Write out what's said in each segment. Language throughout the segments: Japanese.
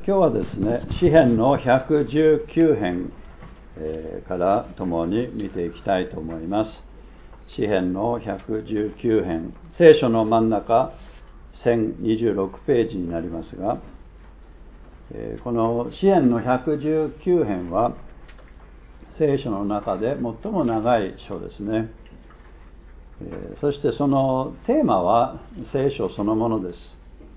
今日はですね、詩編の119編、から共に見ていきたいと思います。詩編の119編、聖書の真ん中1026ページになりますが、この詩編の119編は聖書の中で最も長い章ですね。そしてそのテーマは聖書そのものです。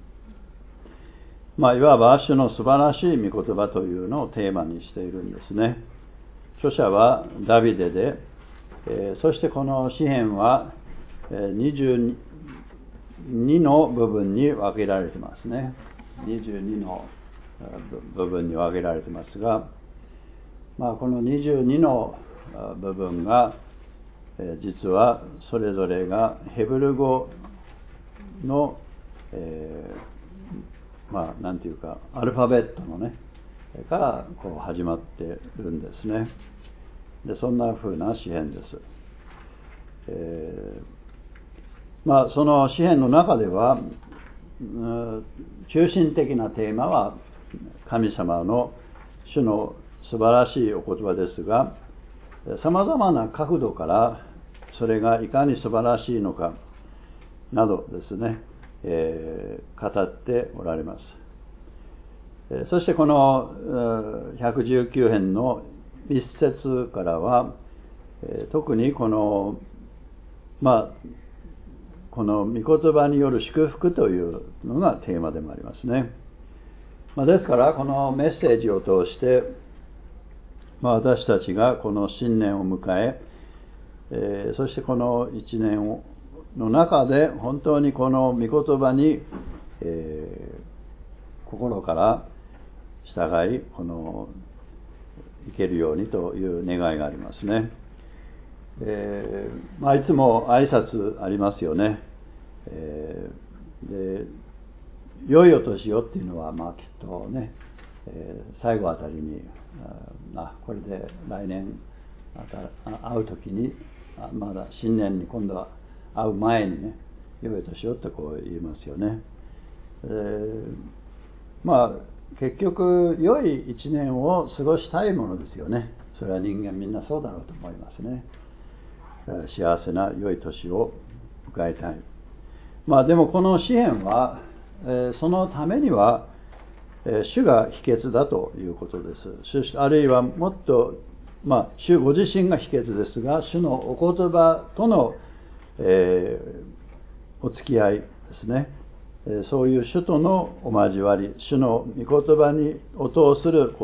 いわば主の素晴らしい御言葉というのをテーマにしているんですね。著者はダビデで、そしてこの詩編は22の部分に分けられてますね。22の部分に分けられてますが、この22の部分が実はそれぞれがヘブル語のなんていうかアルファベットのねからこう始まっているんですね。でそんな風な詩編です。その詩編の中では中心的なテーマは神様の主の素晴らしいお言葉ですが、さまざまな角度からそれがいかに素晴らしいのかなどですね、語っておられます。そしてこの119編の一節からは特にこの御言葉による祝福というのがテーマでもありますね。ですからこのメッセージを通して私たちがこの新年を迎え、そしてこの一年の中で本当にこの御言葉に、心から従い生けるようにという願いがありますね。いつも挨拶ありますよね。で良いお年をっていうのはきっとね、最後あたりにこれで来年会う時にまだ新年に今度は会う前にね良いお年をってこう言いますよね。結局良い一年を過ごしたいものですよね。それは人間みんなそうだろうと思いますね。幸せな良い年を迎えたい。でもこの詩編はそのためには主が秘訣だということです。あるいはもっと主ご自身が秘訣ですが、主のお言葉との、お付き合いですね。そういう主とのお交わり、主の御言葉にを通する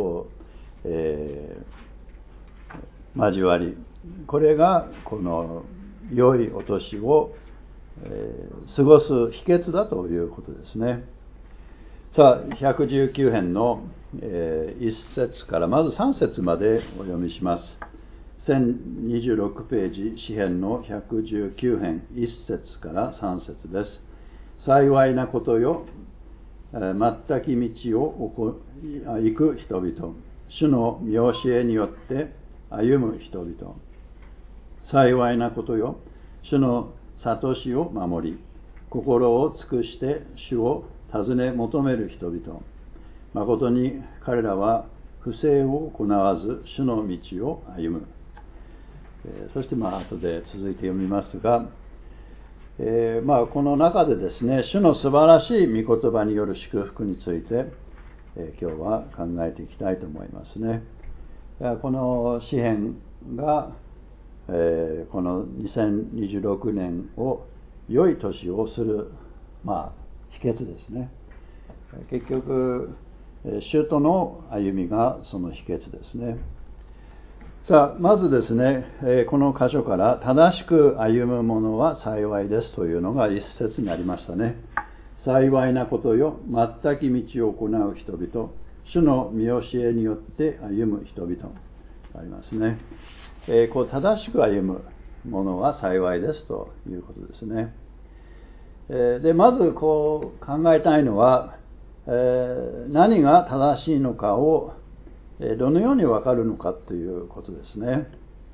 交わり、これがこの良いお年を、過ごす秘訣だということですね。さあ119編の、1節からまず3節までお読みします。1026ページ詩編の119編1節から3節です。幸いなことよ、全き道を行く人々、主の見教えによって歩む人々。幸いなことよ、主の諭しを守り、心を尽くして主を尋ね求める人々。誠に彼らは不正を行わず主の道を歩む。そして後で続いて読みますが、この中でですね、主の素晴らしい御言葉による祝福について、今日は考えていきたいと思いますね。この詩編が、この2026年を良い年をする、秘訣ですね。結局主との歩みがその秘訣ですね。さあまずですね、この箇所から正しく歩む者は幸いですというのが一節にありましたね。幸いなことよ、全き道を行う人々、主の見教えによって歩む人々ありますね。正しく歩む者は幸いですということですね。でまず考えたいのは、何が正しいのかをどのように分かるのかということですね。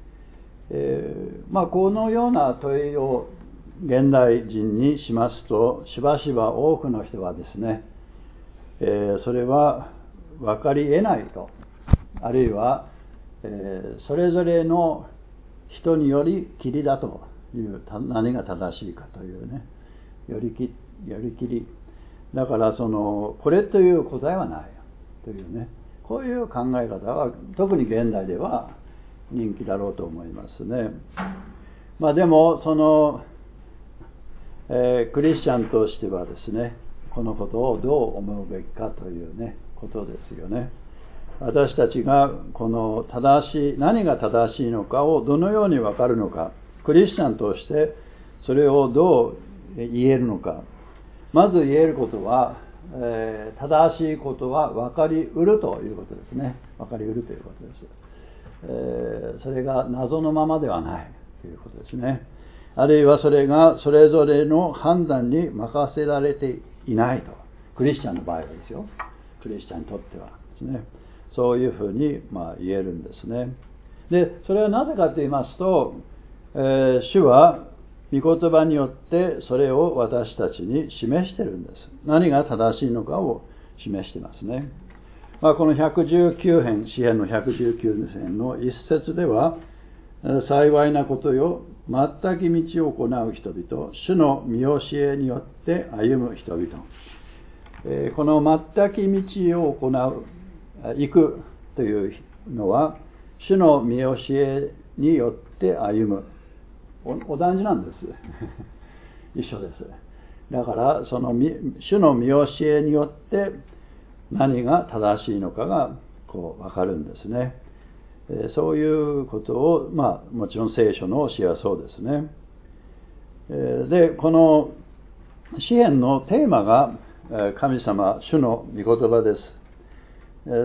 このような問いを現代人にしますと、しばしば多くの人はですね、それは分かり得ないと、あるいは、それぞれの人によりきりだという何が正しいかというね、よりきりだからこれという答えはないというね、こういう考え方は特に現代では人気だろうと思いますね。でもクリスチャンとしてはですね、このことをどう思うべきかというねことですよね。私たちがこの何が正しいのかをどのように分かるのか、クリスチャンとしてそれをどう言えるのか。まず言えることは、正しいことは分かりうるということですね。分かりうるということです。それが謎のままではないということですね。あるいはそれがそれぞれの判断に任せられていないと。クリスチャンの場合はですよ。クリスチャンにとってはですね。そういうふうに言えるんですね。で、それはなぜかと言いますと、主は御言葉によってそれを私たちに示しているんです。何が正しいのかを示していますね。この119編、詩編の119編の一節では、幸いなことよ、全き道を行う人々、主の見教えによって歩む人々。この全き道を行う、行くというのは、主の見教えによって歩む。お断じなんです。一緒です。だから、主の見教えによって何が正しいのかが分かるんですね。そういうことを、もちろん聖書の教えはそうですね。で、この詩編のテーマが神様、主の御言葉です。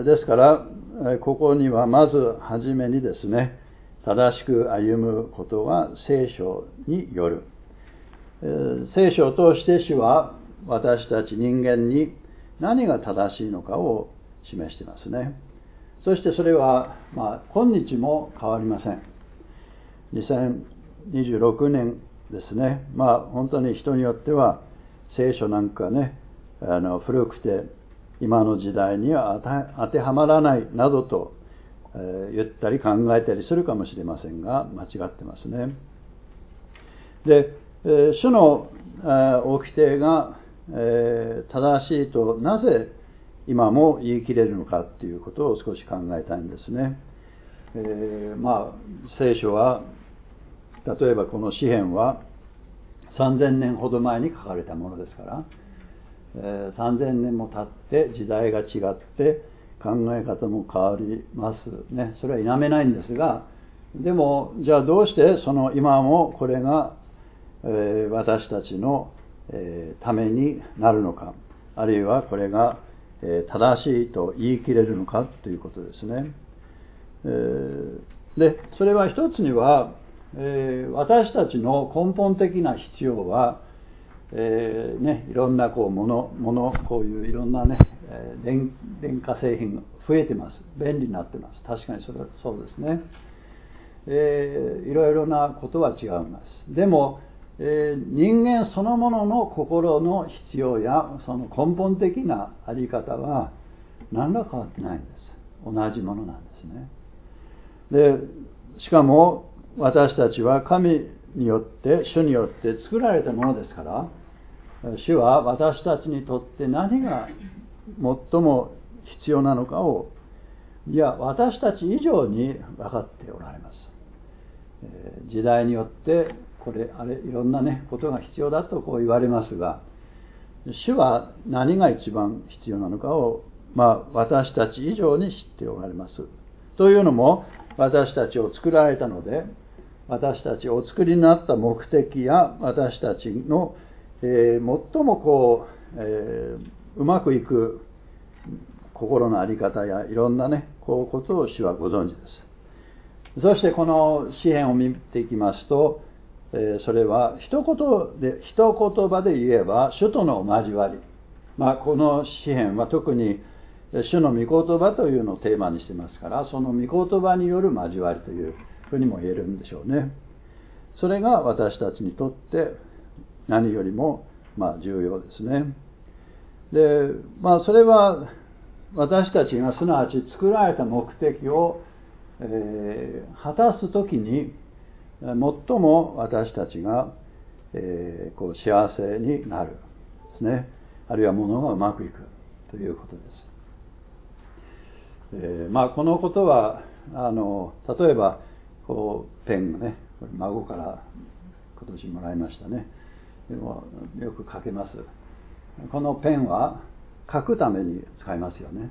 ですから、ここにはまずはじめにですね、正しく歩むことは聖書による。聖書を通して主は私たち人間に何が正しいのかを示していますね。そしてそれは、今日も変わりません。2026年ですね。本当に人によっては聖書なんかね、古くて今の時代には当てはまらないなどと言ったり考えたりするかもしれませんが、間違ってますね。で、主の掟が正しいとなぜ今も言い切れるのかということを少し考えたいんですね。聖書は例えばこの詩編は3000年ほど前に書かれたものですから、3000年も経って時代が違って考え方も変わりますね。それは否めないんですが、でもじゃあどうして今もこれが、私たちの、ためになるのか、あるいはこれが、正しいと言い切れるのかということですね。で、それは一つには、私たちの根本的な必要は、いろんなこういういろんなね、電化製品が増えてます。便利になってます。確かにそうですね。いろいろなことは違います。でも、人間そのものの心の必要やその根本的なあり方は何ら変わってないんです。同じものなんですね。で、しかも私たちは神によって主によって作られたものですから、主は私たちにとって何が最も必要なのかを、私たち以上に分かっておられます。時代によってこれあれいろんなねことが必要だとこう言われますが、主は何が一番必要なのかを、私たち以上に知っておられます。というのも、私たちを作られたので、私たちをお作りになった目的や私たちの、最もうまくいく心の在り方やいろんなねこういうことを主はご存知です。そしてこの詩編を見ていきますと、それは一言葉で言えば主との交わり、この詩編は特に主の御言葉というのをテーマにしてますから、その御言葉による交わりというふうにも言えるんでしょうね。それが私たちにとって何よりも重要ですね。で、それは私たちがすなわち作られた目的を、果たすときに最も私たちが、こう幸せになるですね。あるいは物がうまくいくということです。このことは例えばこうペンがね、孫から今年もらいましたね。でもよく書けます。このペンは書くために使いますよね。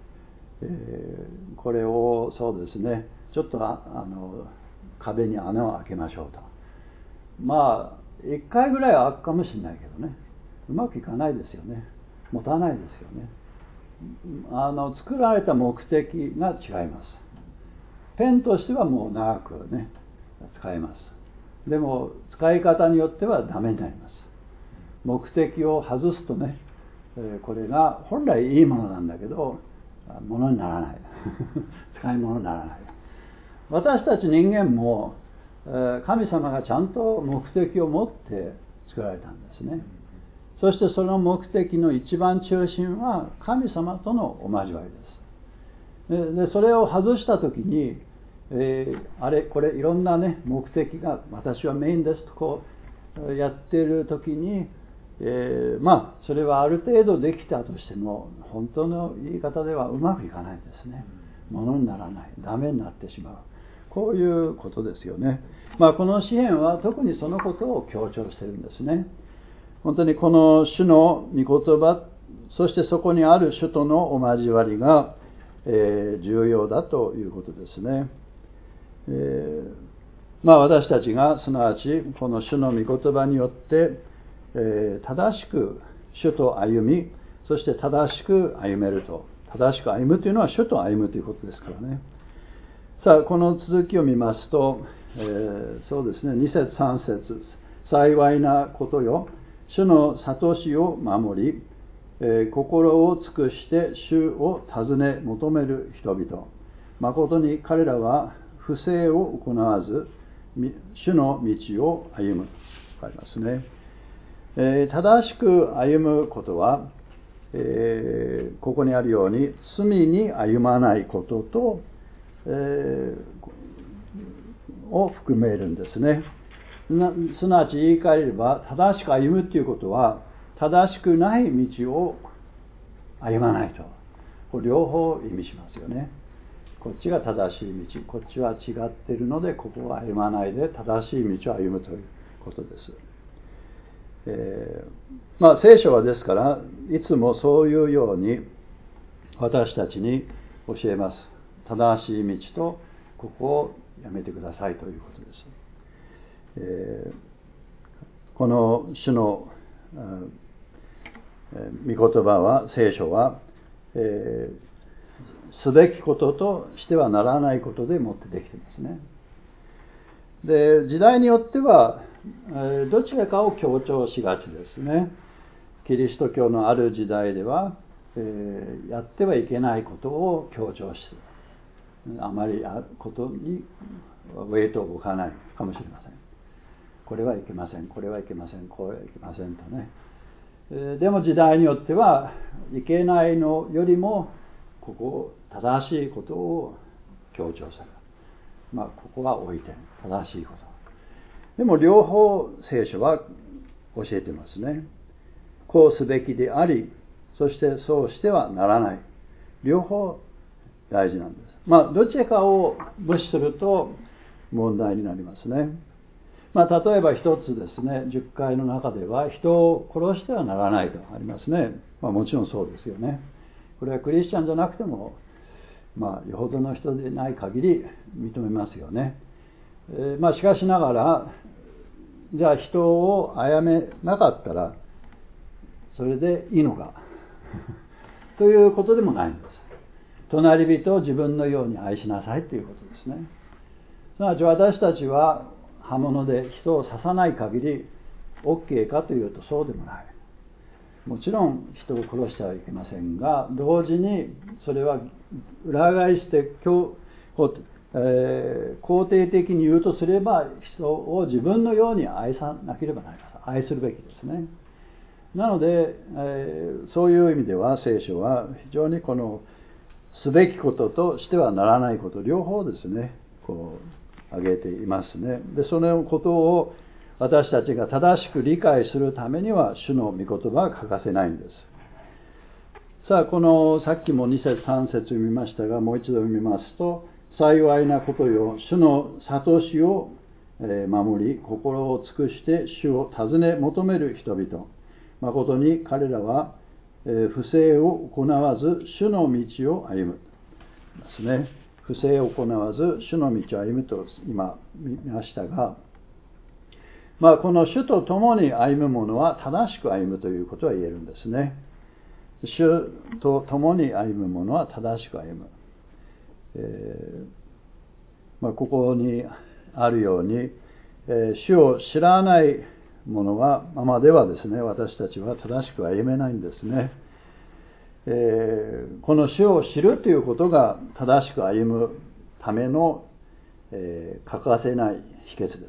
これをそうですね、ちょっと壁に穴を開けましょうと。1回ぐらいは開くかもしれないけどね、うまくいかないですよね。持たないですよね。作られた目的が違います。ペンとしてはもう長くね使えます。でも使い方によってはダメになります。目的を外すとね、これが本来いいものなんだけどものにならない使い物にならない。私たち人間も神様がちゃんと目的を持って作られたんですね。そしてその目的の一番中心は神様とのお交わりです。でそれを外した時に、あれこれいろんなね目的が私はメインですとこうやっている時に、それはある程度できたとしても本当の言い方ではうまくいかないですね。ものにならない、ダメになってしまう、こういうことですよね。この詩篇は特にそのことを強調しているんですね。本当にこの主の御言葉、そしてそこにある主とのお交わりが、重要だということですね。私たちがすなわちこの主の御言葉によって、正しく主と歩み、そして正しく歩めると。正しく歩むというのは主と歩むということですからね。さあこの続きを見ますと、そうですね、2節3節、幸いなことよ、主の諭しを守り、心を尽くして主を尋ね求める人々、誠に彼らは不正を行わず主の道を歩むとありますね。正しく歩むことは、ここにあるように罪に歩まないことと、を含めるんですね。すなわち言い換えれば、正しく歩むということは正しくない道を歩まないと、これ両方意味しますよね。こっちが正しい道、こっちは違っているのでここは歩まないで正しい道を歩むということです。聖書はですからいつもそういうように私たちに教えます。正しい道とここをやめてくださいということです。この主の御言葉は、聖書は、すべきこととしてはならないことでもってできていますね。で、時代によってはどちらかを強調しがちですね。キリスト教のある時代では、やってはいけないことを強調して、あまりことにウェイトを置かないかもしれません。これはいけません、これはいけません、これはいけませんとね。でも時代によってはいけないのよりもここ正しいことを強調する。ここは置いて正しいこと。でも両方聖書は教えてますね。こうすべきであり、そしてそうしてはならない。両方大事なんです。どちらかを無視すると問題になりますね。例えば一つですね、10回の中では人を殺してはならないとありますね。もちろんそうですよね。これはクリスチャンじゃなくても、よほどの人でない限り認めますよね。しかしながら、じゃあ人を殺めなかったらそれでいいのかということでもないんです。隣人を自分のように愛しなさいということですね。すなわち私たちは刃物で人を刺さない限り OK かというとそうでもない。もちろん人を殺してはいけませんが、同時にそれは裏返して肯定的に言うとすれば、人を自分のように愛さなければなりません。愛するべきですね。 なので、そういう意味では聖書は非常にこのすべきこととしてはならないこと両方ですね、こう挙げていますね。で、そのことを私たちが正しく理解するためには主の御言葉は欠かせないんです。さあ、このさっきも2節3節読みましたが、もう一度読みますと、幸いなことよ、主の諭しを守り、心を尽くして主を尋ね求める人々。誠に彼らは不正を行わず主の道を歩む。ですね。不正を行わず主の道を歩むと今見ましたが、この主と共に歩む者は正しく歩むということは言えるんですね。主と共に歩む者は正しく歩む。ここにあるように、主を知らない者はままではですね、私たちは正しく歩めないんですね。この主を知るということが正しく歩むための、欠かせない秘訣です。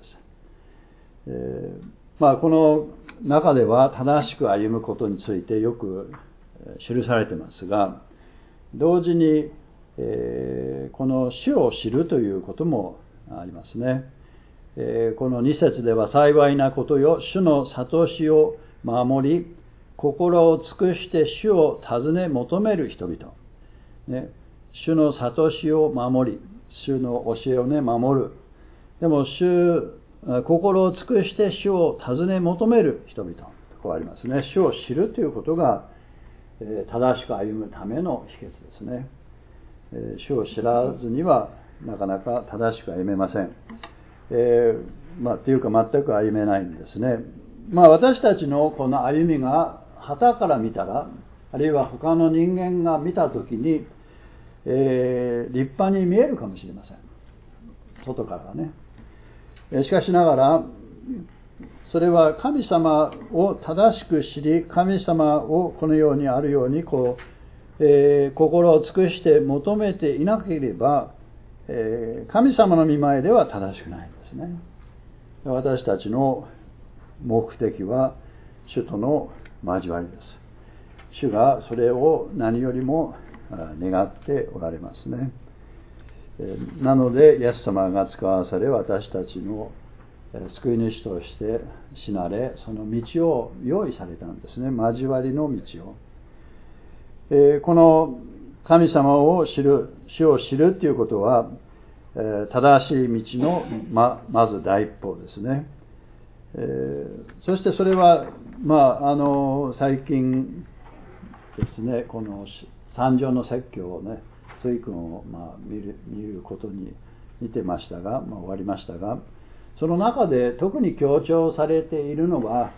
この中では正しく歩むことについてよく記されてますが、同時に、この主を知るということもありますね。この2節では幸いなことよ、主の諭しを守り、心を尽くして主を尋ね求める人々。主の諭しを守り、主の教えを守る。でも心を尽くして主を尋ね求める人々。こうありますね。主を知るということが正しく歩むための秘訣ですね。主を知らずにはなかなか正しく歩めません。というか全く歩めないんですね。私たちのこの歩みが傍から見たら、あるいは他の人間が見たときに、立派に見えるかもしれません。外からはね。しかしながら、それは神様を正しく知り、神様をこのようにあるように心を尽くして求めていなければ、神様の御前では正しくないんですね。私たちの目的は主との交わりです。主がそれを何よりも願っておられますね。なのでイエス様が使わされ、私たちの救い主として死なれ、その道を用意されたんですね。交わりの道を。この神様を知る、主を知るということは、正しい道の まず第一歩ですね。そしてそれは、最近ですね、この三条の説教をね、随君を見ることに似てましたが、終わりましたが、その中で特に強調されているのは、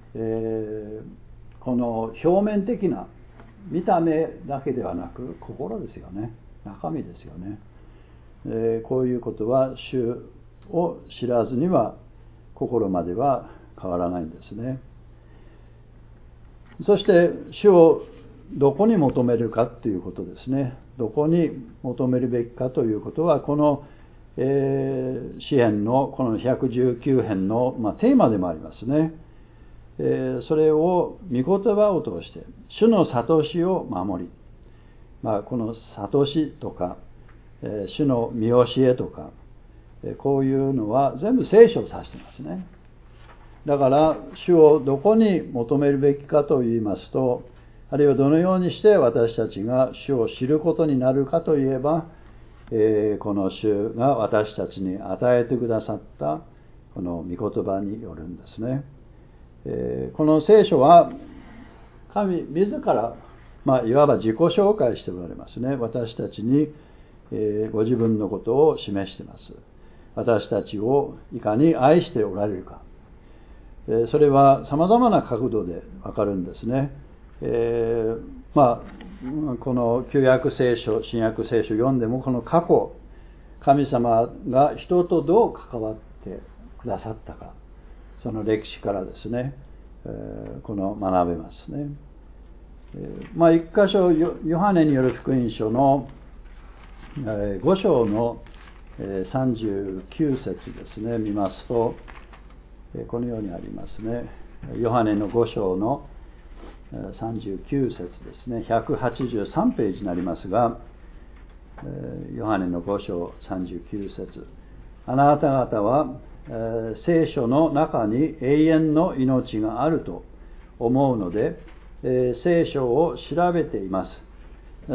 この表面的な見た目だけではなく心ですよね。中身ですよね。こういうことは主を知らずには心までは変わらないんですね。そして主をどこに求めるかということですね。どこに求めるべきかということは、この詩編のこの119編のテーマでもありますね。それを御言葉を通して主の諭しを守り、この諭しとか主の見教えとか、こういうのは全部聖書を指していますね。だから主をどこに求めるべきかと言いますと、あるいはどのようにして私たちが主を知ることになるかといえば、この主が私たちに与えてくださったこの御言葉によるんですね。この聖書は神自ら、いわば自己紹介しておられますね。私たちに、ご自分のことを示しています。私たちをいかに愛しておられるか、それは様々な角度でわかるんですね。この旧約聖書、新約聖書読んでも、この過去、神様が人とどう関わってくださったか、その歴史からですね、この学べますね。一箇所、ヨハネによる福音書の5章の39節ですね、見ますと、このようにありますね。ヨハネの5章の 39節ですね。183ページになりますが、ヨハネの5章39節、あなた方は聖書の中に永遠の命があると思うので、聖書を調べています。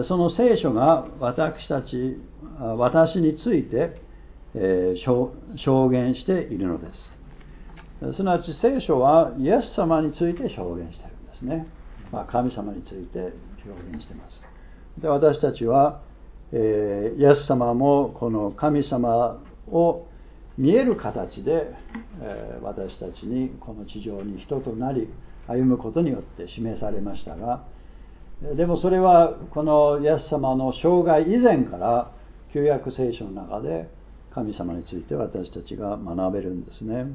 その聖書が私について、証言しているのです。すなわち聖書はイエス様について証言しているんですね。神様について表現しています。で、私たちは、イエス様もこの神様を見える形で、私たちにこの地上に人となり歩むことによって示されましたが、でもそれはこのイエス様の生涯以前から旧約聖書の中で神様について私たちが学べるんですね。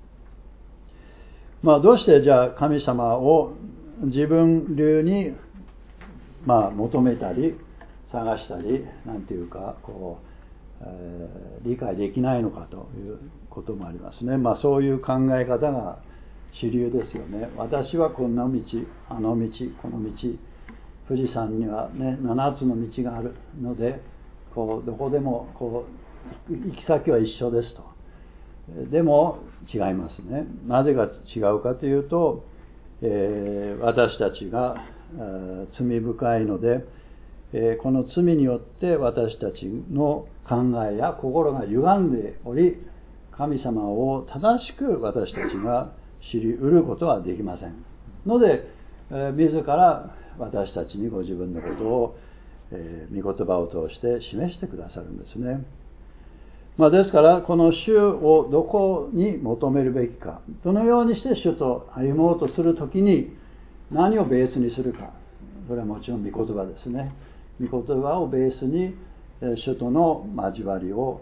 どうしてじゃあ神様を自分流に求めたり探したりなんていうか理解できないのかということもありますね。そういう考え方が主流ですよね。私はこんな道、あの道、この道、富士山にはね7つの道があるのでどこでも行き先は一緒ですと。でも違いますね。なぜが違うかというと、私たちが罪深いので、この罪によって私たちの考えや心が歪んでおり、神様を正しく私たちが知り得ることはできませんので、自ら私たちにご自分のことを、御言葉を通して示してくださるんですね。ですからこの主をどこに求めるべきか、どのようにして主と歩もうとするときに何をベースにするか、これはもちろん御言葉ですね。御言葉をベースに主との交わりを、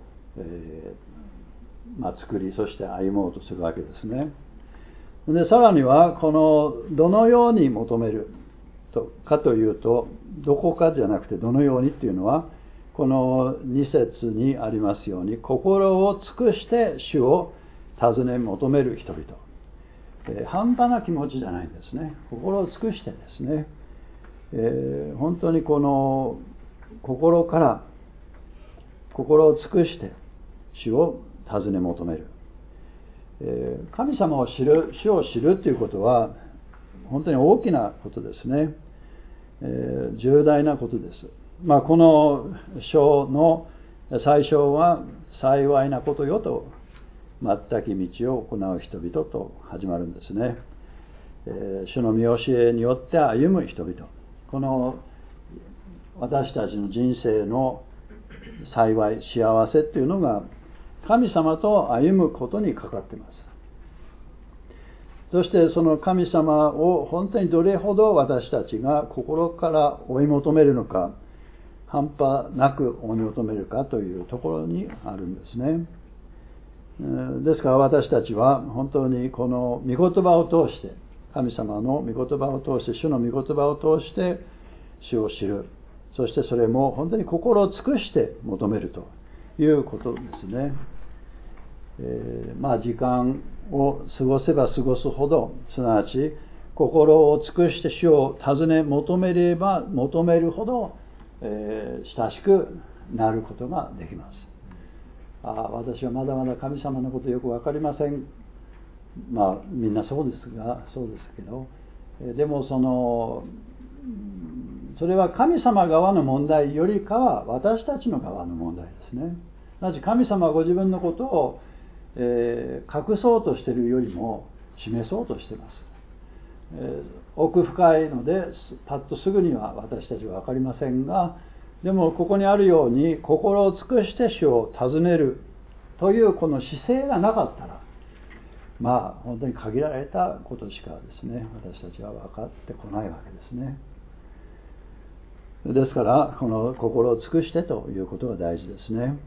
作り、そして歩もうとするわけですね。でさらにはこのどのように求めるかというと、どこかじゃなくてどのようにっていうのは、この2節にありますように、心を尽くして主を尋ね求める人々、半端な気持ちじゃないんですね。心を尽くしてですね、本当にこの心から心を尽くして主を尋ね求める、神様を知る、主を知るということは本当に大きなことですね。重大なことです。この章の最初は幸いなことよと全き道を行う人々と始まるんですね。主の見教えによって歩む人々、この私たちの人生の幸い、幸せというのが神様と歩むことにかかっています。そしてその神様を本当にどれほど私たちが心から追い求めるのか、半端なく追い求めるかというところにあるんですね。ですから私たちは本当にこの御言葉を通して、神様の御言葉を通して、主の御言葉を通して主を知る、そしてそれも本当に心を尽くして求めるということですね。時間を過ごせば過ごすほど、すなわち心を尽くして主を尋ね求めれば求めるほど、親しくなることができます。私はまだまだ神様のことよく分かりません。みんなそうですけど、でもそれは神様側の問題よりかは私たちの側の問題ですね。すなわち神様はご自分のことを、隠そうとしているよりも示そうとしています。奥深いのでパッとすぐには私たちは分かりませんが、でもここにあるように心を尽くして主を尋ねるというこの姿勢がなかったら、本当に限られたことしかですね、私たちは分かってこないわけですね。ですからこの心を尽くしてということが大事ですね。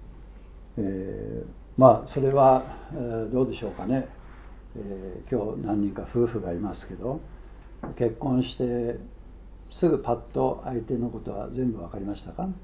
それは、どうでしょうかね。今日何人か夫婦がいますけど、結婚してすぐパッと相手のことは全部分かりましたか？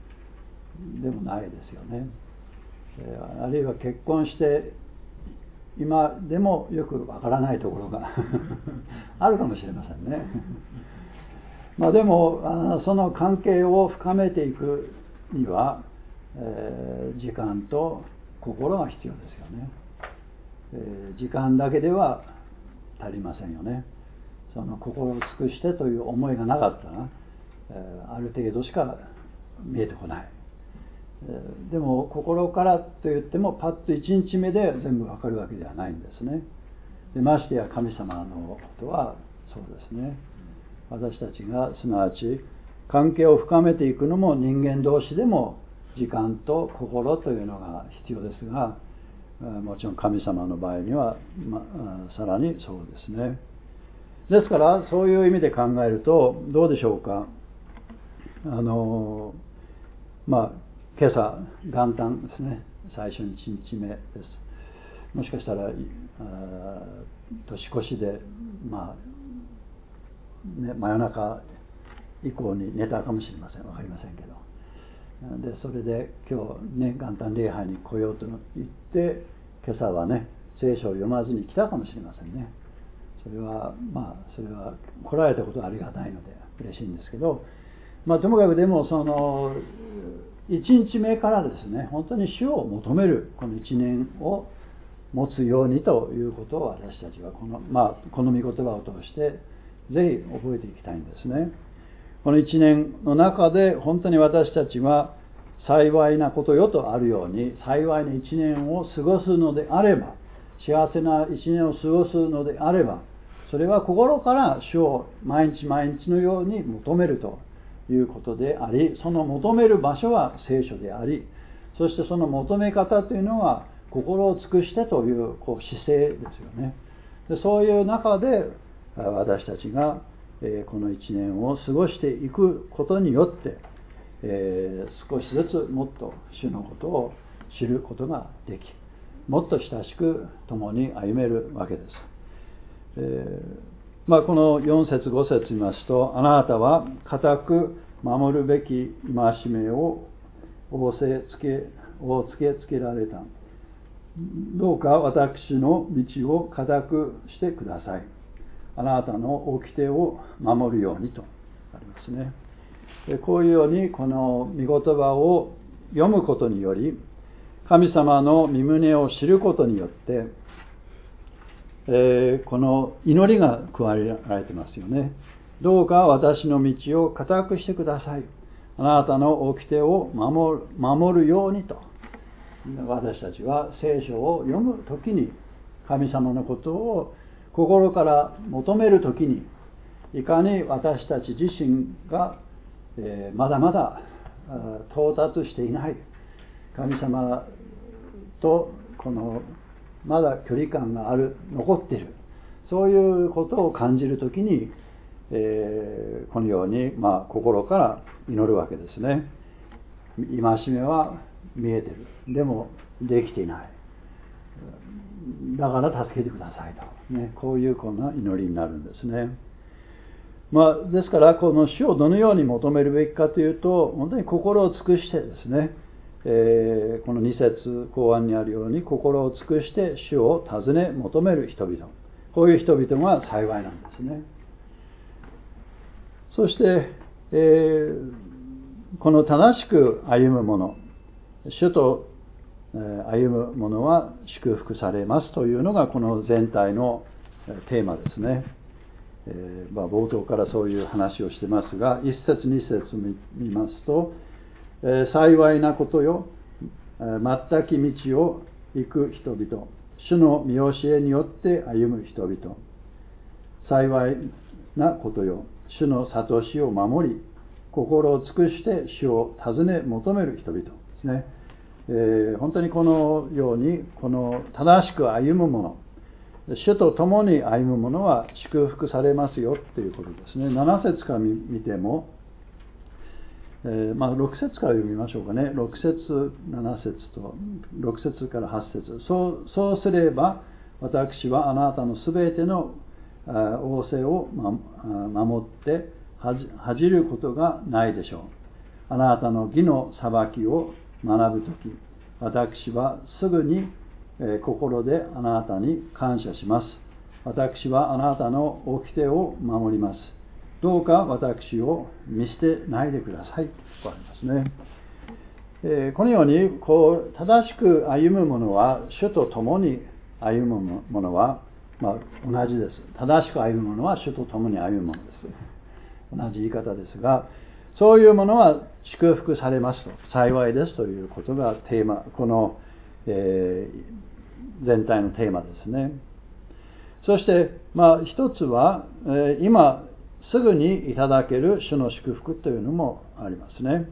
でもないですよね。あるいは結婚して今でもよくわからないところがあるかもしれませんね。でもその関係を深めていくには、時間と心が必要ですよね。時間だけでは足りませんよね。その心を尽くしてという思いがなかったら、ある程度しか見えてこない。でも心からと言ってもパッと1日目で全部わかるわけではないんですね。でましてや神様のことはそうですね。私たちがすなわち関係を深めていくのも人間同士でも時間と心というのが必要ですが、もちろん神様の場合には、さらにそうですね。ですからそういう意味で考えるとどうでしょうか。今朝元旦ですね、最初の1日目です。もしかしたら年越しで真夜中以降に寝たかもしれません。わかりませんけど。でそれで今日ね元旦礼拝に来ようと言って今朝はね聖書を読まずに来たかもしれませんね。それは来られたことはありがたいので嬉しいんですけど、ともかくでもその1日目からですね、本当に主を求めるこの1年を持つようにということを私たちはこの御言葉を通してぜひ覚えていきたいんですね。この1年の中で本当に私たちは幸いなことよとあるように、幸いな1年を過ごすのであれば、幸せな1年を過ごすのであれば、それは心から主を毎日毎日のように求めるということであり、その求める場所は聖書であり、そしてその求め方というのは心を尽くしてという姿勢ですよね。でそういう中で私たちがこの1年を過ごしていくことによって、少しずつもっと主のことを知ることができ、もっと親しく共に歩めるわけです。この4節5節見ますと、あなたは固く守るべき戒めを仰せつけられた。どうか私の道を固くしてください。あなたの掟を守るようにとありますね。こういうようにこの御言葉を読むことにより、神様の御胸を知ることによって、この祈りが加えられてますよね。どうか私の道を固くしてください。あなたの掟を守るようにと。私たちは聖書を読むときに、神様のことを心から求めるときに、いかに私たち自身が、まだまだ到達していない、神様とこのまだ距離感が残っている、そういうことを感じるときに、このように、心から祈るわけですね。戒めは見えてる、でもできていない、だから助けてくださいと、こういうこの祈りになるんですね。ですからこの主をどのように求めるべきかというと、本当に心を尽くしてですね、この2節後半にあるように、心を尽くして主を尋ね求める人々、こういう人々が幸いなんですね。そして、この正しく歩む者、主と歩む者は祝福されますというのがこの全体のテーマですね。冒頭からそういう話をしてますが、1節2節見ますと、幸いなことよ、全き道を行く人々、主の見教えによって歩む人々、幸いなことよ、主の悟しを守り、心を尽くして主を尋ね求める人々ですね。本当にこのように、この正しく歩む者、主と共に歩む者は祝福されますよということですね。7節から見ても、6節から読みましょうかね。6節7節と6節から8節、そうすれば私はあなたのすべての仰せを守って恥じることがないでしょう。あなたの義の裁きを学ぶとき、私はすぐに心であなたに感謝します。私はあなたの掟を守ります。どうか私を見捨てないでくださいとありますね。このように正しく歩む者は主と共に歩む者は、同じです。正しく歩む者は主と共に歩む者です。同じ言い方ですが、そういうものは祝福されますと、幸いですということがテーマ、この、全体のテーマですね。そして、一つは、今すぐにいただける主の祝福というのもありますね。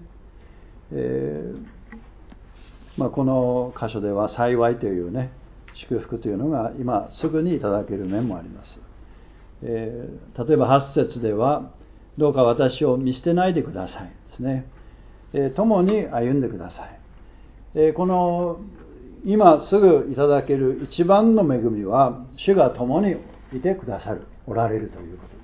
この箇所では幸いというね、祝福というのが今すぐにいただける面もあります。例えば8節では、どうか私を見捨てないでくださいですね。共に歩んでください。この今すぐいただける一番の恵みは、主が共にいてくださる、おられるということです。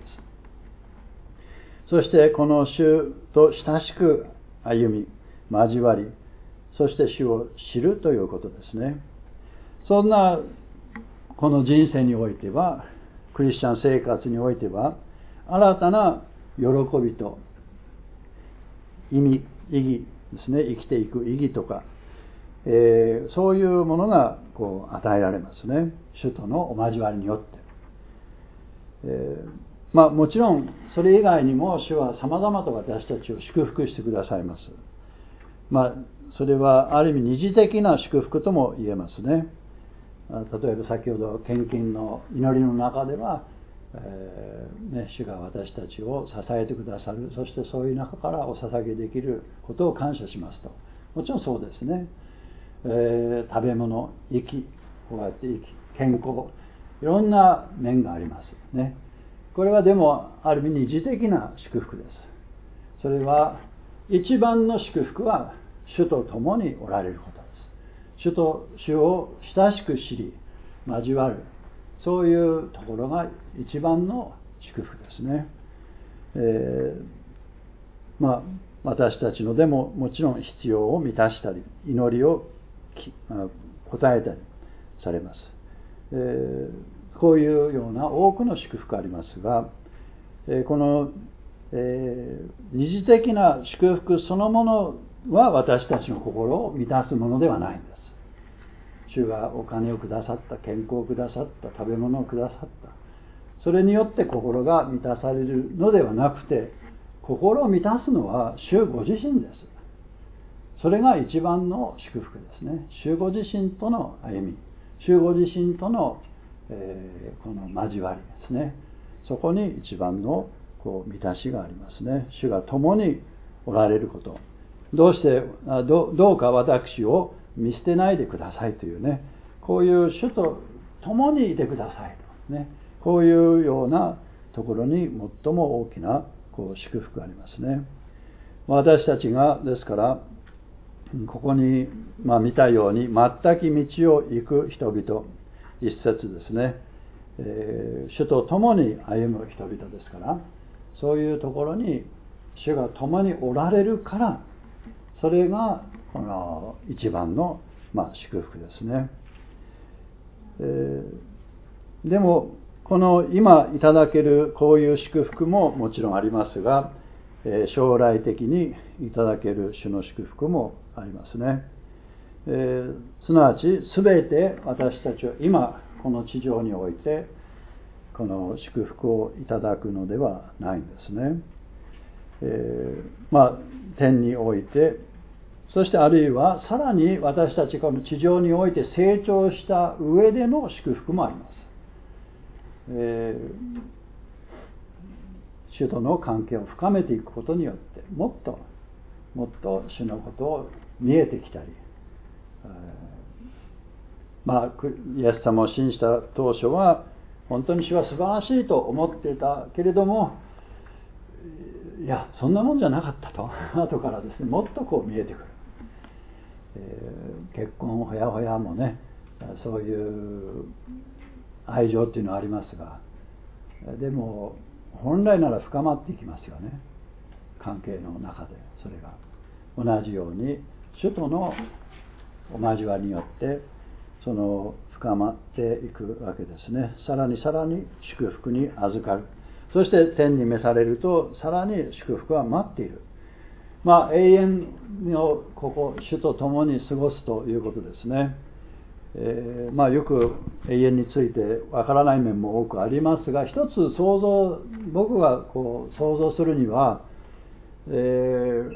そしてこの主と親しく歩み、交わり、そして主を知るということですね。そんなこの人生においては、クリスチャン生活においては、新たな喜びと意義ですね、生きていく意義とか、そういうものが与えられますね。主とのお交わりによって。もちろんそれ以外にも主は様々と私たちを祝福してくださいます。それはある意味二次的な祝福とも言えますね。例えば先ほど献金の祈りの中では、主が私たちを支えてくださる、そしてそういう中からお捧げできることを感謝しますと。もちろんそうですね。食べ物、息、こうやって息、健康、いろんな面がありますね。これはでもある意味二次的な祝福です。それは一番の祝福は主と共におられることです。主を親しく知り交わる、そういうところが一番の祝福ですね。私たちのでももちろん必要を満たしたり、祈りを答えたりされます。こういうような多くの祝福がありますが、この、二次的な祝福そのものは私たちの心を満たすものではないんです。主がお金をくださった、健康をくださった、食べ物をくださった、それによって心が満たされるのではなくて、心を満たすのは主ご自身です。それが一番の祝福ですね。主ご自身との歩み、主ご自身との、この交わりですね。そこに一番の満たしがありますね。主が共におられること。どうか私を見捨てないでくださいというね、こういう主と共にいてくださいとね、こういうようなところに最も大きな祝福がありますね。私たちがですからここに見たように全き道を行く人々、一節ですね、主と共に歩む人々ですから、そういうところに主が共におられるから、それがこの一番の祝福ですね。でもこの今いただけるこういう祝福ももちろんありますが、将来的にいただける主の祝福もありますね。すなわち全て私たちは今この地上においてこの祝福をいただくのではないんですね。天において、そしてあるいはさらに私たちがこの地上において成長した上での祝福もあります。主との関係を深めていくことによってもっと主のことを見えてきたり、イエス様を信じた当初は本当に主は素晴らしいと思っていたけれども、いやそんなもんじゃなかったと後からですね、もっと見えてくる。結婚ほやほやもね、そういう愛情っていうのはありますが、でも本来なら深まっていきますよね、関係の中で。それが同じように主とのお交わりによって深まっていくわけですね。さらにさらに祝福に預かる。そして天に召されるとさらに祝福は待っている。永遠の主と共に過ごすということですね。よく永遠についてわからない面も多くありますが、一つ僕が想像するには、永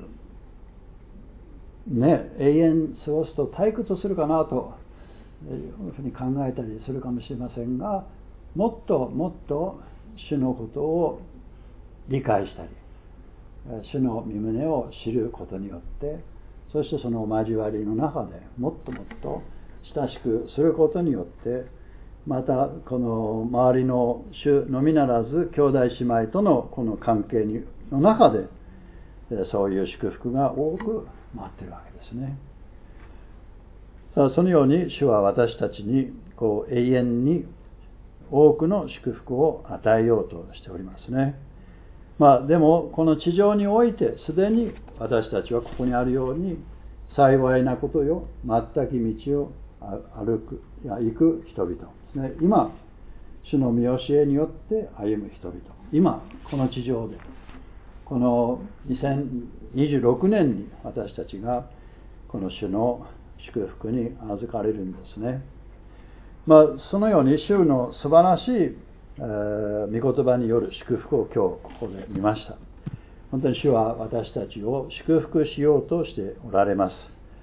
遠過ごすと退屈するかなというふうに考えたりするかもしれませんが、もっともっと主のことを理解したり、主の御胸を知ることによって、そしてその交わりの中でもっともっと親しくすることによって、またこの周りの主のみならず兄弟姉妹とのこの関係の中で、そういう祝福が多く待っているわけですね。そのように主は私たちに永遠に多くの祝福を与えようとしておりますね。でもこの地上においてすでに私たちはここにあるように幸いなことよ、全き道を行く人々ですね。今主の見教えによって歩む人々、今この地上でこの2026年に私たちがこの主の祝福に預かれるんですね。そのように主の素晴らしい御言葉による祝福を今日ここで見ました。本当に主は私たちを祝福しようとしておられます。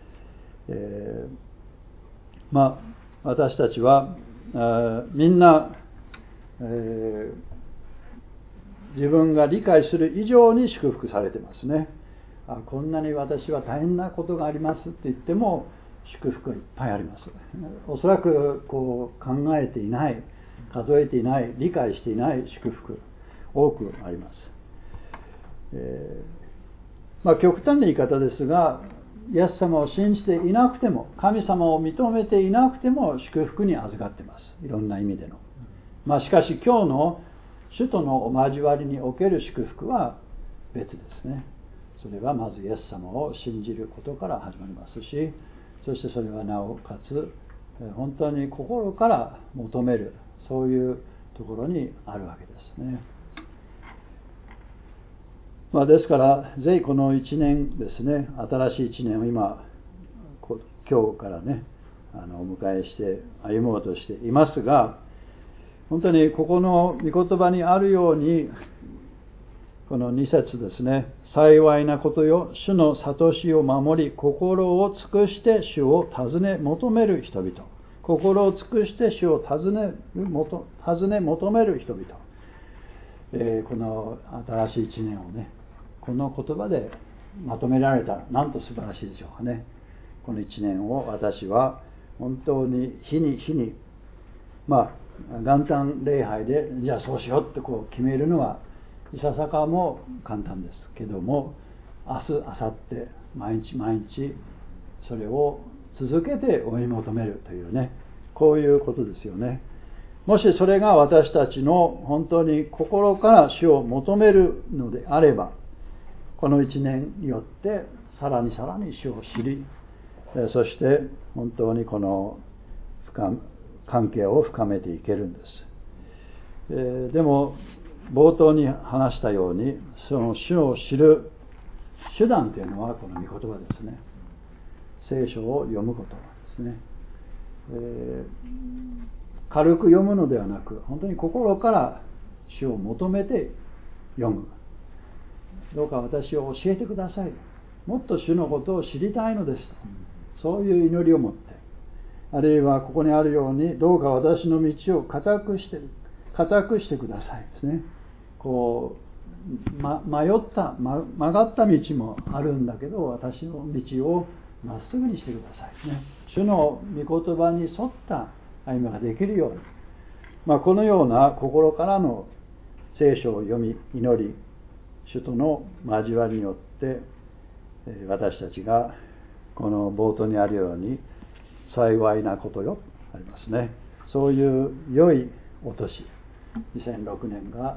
私たちはみんな、自分が理解する以上に祝福されてますね。こんなに私は大変なことがありますって言っても祝福がいっぱいあります。おそらく考えていない、数えていない、理解していない祝福多くあります。極端な言い方ですが、イエス様を信じていなくても、神様を認めていなくても祝福に預かっています。いろんな意味での。しかし今日の主とのお交わりにおける祝福は別ですね。それはまずイエス様を信じることから始まりますし、そしてそれはなおかつ本当に心から求める、そういうところにあるわけですね。ですからぜひこの1年ですね、新しい1年を今日からねお迎えして歩もうとしていますが、本当にここの御言葉にあるように、この2節ですね、幸いなことよ、主の諭しを守り心を尽くして主を尋ね求める人々、心を尽くして主を尋ね求める人々、この新しい1年をね、この言葉でまとめられたらなんと素晴らしいでしょうかね。この1年を私は本当に日に日に、元旦礼拝でじゃあそうしようって決めるのはいささかも簡単ですけども、明日明後日毎日毎日それを続けて追い求めるというね、こういうことですよね。もしそれが私たちの本当に心から主を求めるのであれば、この1年によってさらにさらに主を知り、そして本当にこの関係を深めていけるんです。でも冒頭に話したように、その主を知る手段というのはこの御言葉ですね。聖書を読むことですね。軽く読むのではなく、本当に心から主を求めて読む。どうか私を教えてください。もっと主のことを知りたいのですと。そういう祈りを持って、あるいはここにあるように、どうか私の道を固くしてくださいですね。迷った曲がった道もあるんだけど、私の道をまっすぐにしてくださいですね。主の御言葉に沿った歩みができるように、このような心からの聖書を読み祈り、主との交わりによって私たちがこの冒頭にあるように幸いなことよありますね。そういう良いお年、2006年が、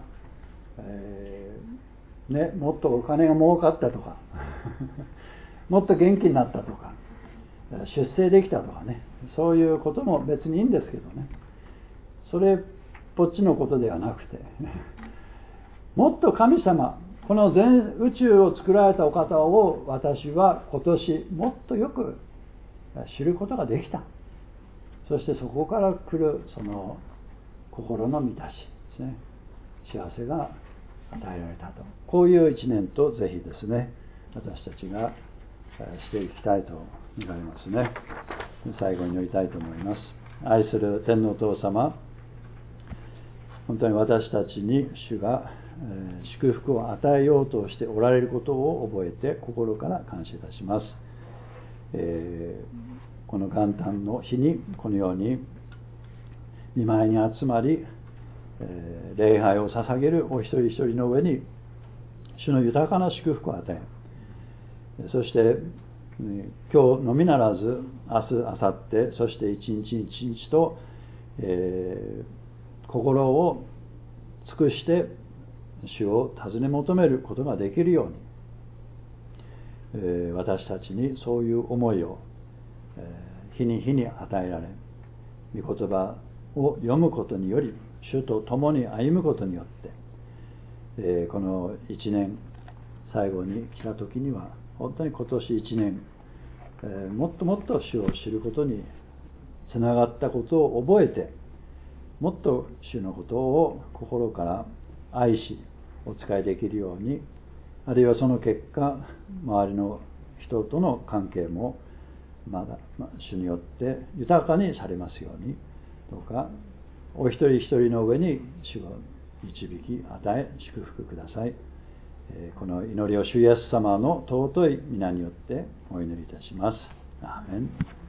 もっとお金が儲かったとかもっと元気になったとか、 出世できたとかね、そういうことも別にいいんですけどね、それっぽっちのことではなくてもっと神様、この全宇宙を作られたお方を私は今年もっとよく知ることができた。そしてそこから来るその心の満たしですね、幸せが与えられたと、こういう一年とぜひですね、私たちがしていきたいと願いますね。最後に祈りたいと思います。愛する天皇父様、本当に私たちに主が祝福を与えようとしておられることを覚えて心から感謝いたします。この元旦の日にこのように御前に集まり、礼拝を捧げるお一人一人の上に主の豊かな祝福を与え、そして今日のみならず明日、明後日、そして一日一日と、心を尽くして主を尋ね求めることができるように、私たちにそういう思いを日に日に与えられ、御言葉を読むことにより主と共に歩むことによって、この一年最後に来た時には本当に今年一年、もっともっと主を知ることにつながったことを覚えて、もっと主のことを心から愛しお仕えできるように、あるいはその結果周りの人との関係もまだ主によって豊かにされますように、どうかお一人一人の上に主が導き与え祝福ください。この祈りを主イエス様の尊い皆によってお祈りいたします。アーメン。